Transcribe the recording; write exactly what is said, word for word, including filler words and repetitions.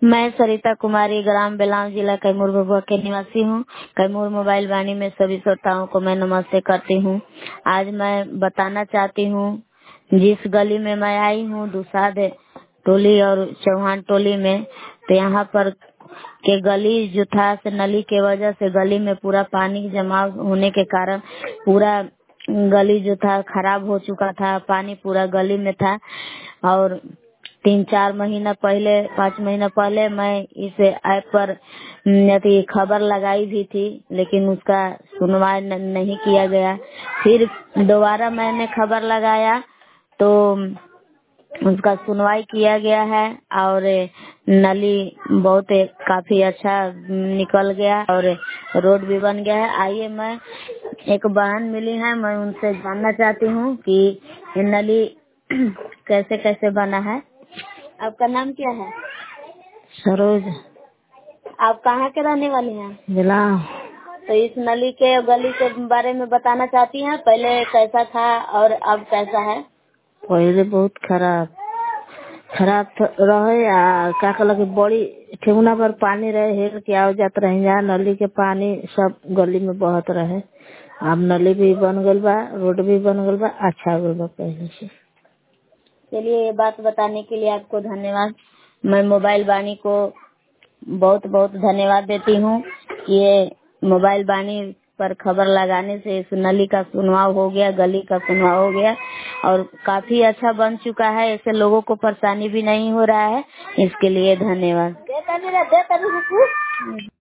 मैं सरिता कुमारी ग्राम बेलाव जिला कैमूर भभुआ के निवासी हूँ। कैमूर मोबाइल वाणी में सभी श्रोताओं को मैं नमस्ते करती हूँ। आज मैं बताना चाहती हूँ, जिस गली में मैं आई हूँ दुसाद टोली और चौहान टोली में, तो यहाँ पर के गली जो था से नली के वजह से गली में पूरा पानी जमा होने के कारण पूरा गली जो था खराब हो चुका था। पानी पूरा गली में था और तीन चार महीना पहले पाँच महीना पहले मैं इस ऐप पर यदि खबर लगाई भी थी, लेकिन उसका सुनवाई नहीं किया गया। फिर दोबारा मैंने खबर लगाया तो उसका सुनवाई किया गया है और नली बहुत काफी अच्छा निकल गया और रोड भी बन गया है। आइए, मैं एक बहन मिली है, मैं उनसे जानना चाहती हूँ कि ये नली कैसे कैसे बना है। आपका नाम क्या है? सरोज। आप कहाँ के रहने वाली हैं? जिला। तो इस नली के गली के बारे में बताना चाहती हैं, पहले कैसा था और अब कैसा है? पहले बहुत खराब खराब रहे आ का कहला कि बड़ी ठेहुना पर पानी रहे, हेल के आओ जात रहे, जहाँ नली के पानी सब गली में बहत रहे। अब नली भी बन गल बा, रोड भी बन गल बा, अच्छा हो गल बा पहले से। चलिए, ये बात बताने के लिए आपको धन्यवाद। मैं मोबाइल वाणी को बहुत बहुत धन्यवाद देती हूँ कि ये मोबाइल वाणी पर खबर लगाने से इस नली का सुनवाव हो गया, गली का सुनवाव हो गया और काफी अच्छा बन चुका है। ऐसे लोगों को परेशानी भी नहीं हो रहा है। इसके लिए धन्यवाद।